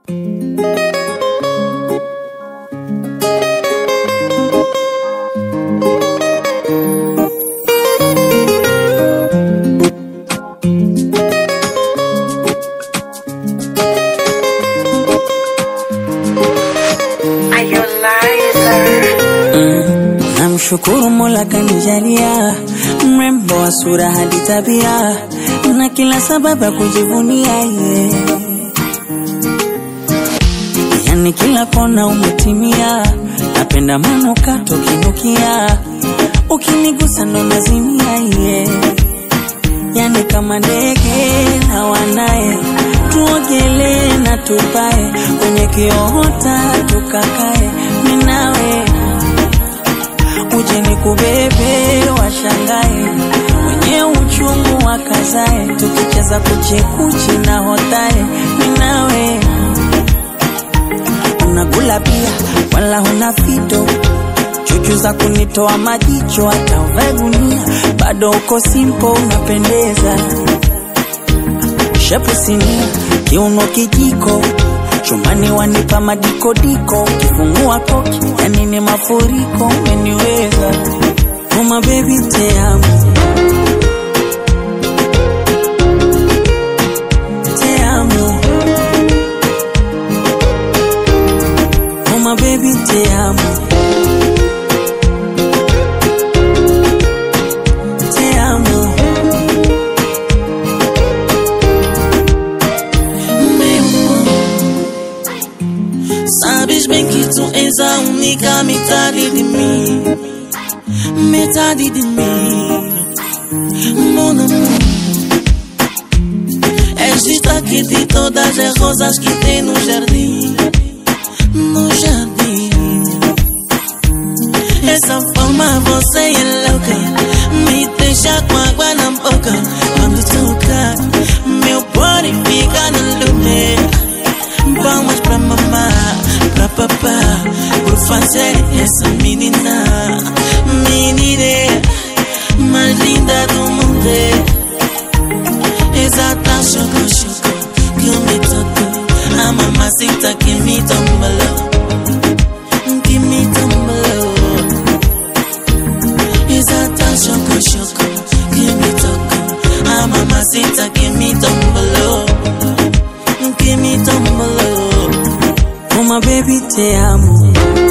Namshukuru Mola kanijalia mrembo wa sura hadi tabia na kila sababu ya kujivunia Yani kila kona umetimia, napenda manukato kinukia, ukinigusa ndo nazimia Yani kama ndege na wanae, tuogelee na tupae, kwenye kiota tukakae, minawe uje nikubebe washangae, wenye uchungu wakazae, tukicheza kuchekuchi na hotae, minawe unakula pia wala huna fito, chuchu za kunitoa majicho, hata uvae gunia bado uko simple unapendeza. Shepu sinia, kiuno kijiko, chumani wanipa madikodiko, kifungua koki yani ni mafuriko, umeniweza. Oh my baby te amo, te amo. Oh my baby te amo, te amo. Sabes bem que tu és a única metade de mim, metade de mim, mon amor. És destaque de todas as rosas que tem no jardim, no jardim. Essa forma você é louca, me deixa com água na boca. Quando toca, meu body fica no lume. Palmas pra mamá, pra papá, por fazer essa menina, menina mais linda do mundo. Exata choco que me tocou, a mamacita que me tombalou, que me tombalou. Exata choco que me tocou, a mamacita que me tombalou, que me tombalou. Oh my baby te amo,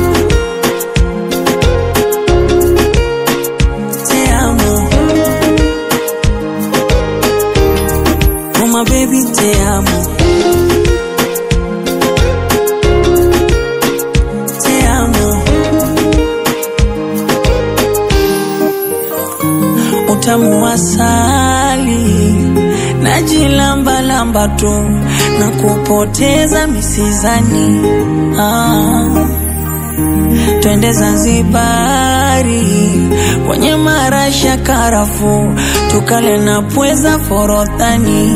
te amo. Oh my baby te amo, te amo. Utamu asali najilamba lamba tu na kupoteza misizani. Twende Zanzibari kwenye marasha karafu, tukale na pweza forodhani.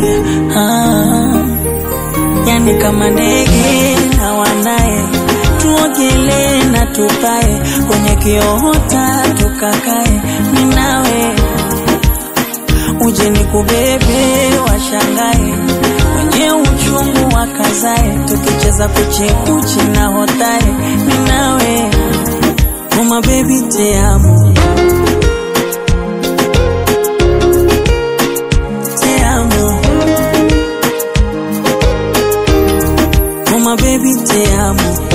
Yani kama ndege na wanae, tuogelee na tupae, kwenye kiota tukakae, ninawe uje nikubebe washangae, wenye uchungu wakazae, tukicheza kuchekuchi na hotae, ninawe. Oh my baby te amo, te amo. Oh my baby te amo.